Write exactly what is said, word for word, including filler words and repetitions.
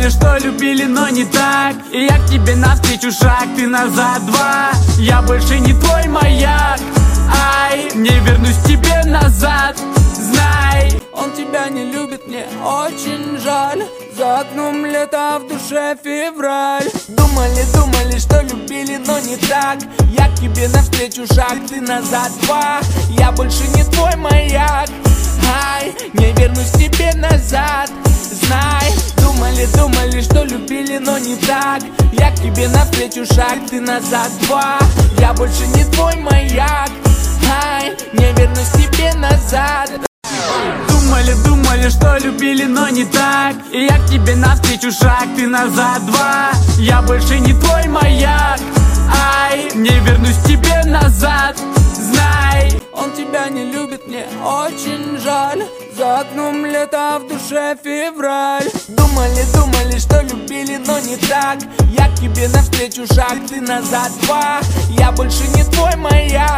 что любили, но не так. И я к тебе навстречу шаг, ты назад два. Я больше не твой маяк. Ай, не вернусь к тебе назад. Знай, он тебя не любит, мне очень жаль. За окном лето, а в душе февраль. Думали, думали, что любили, но не так. Я к тебе навстречу шаг, ты назад два. Я больше не твой маяк. Ай, не вернусь к тебе назад. Знай, думали, думали, что любили, но не так. Я к тебе навстречу шаг, ты назад два. Я больше не твой маяк. Ай, не вернусь к тебе назад. думали, думали, что любили, но не так. И я к тебе навстречу шаг, ты назад два. Я больше не твой маяк. Ай, не вернусь к тебе назад. Знай, он тебя не любит, мне очень жаль. За окном лето, а в душе февраль. Думали, думали, что любили, но не так. Я к тебе навстречу шаг, ты назад два. Я больше не твой маяк.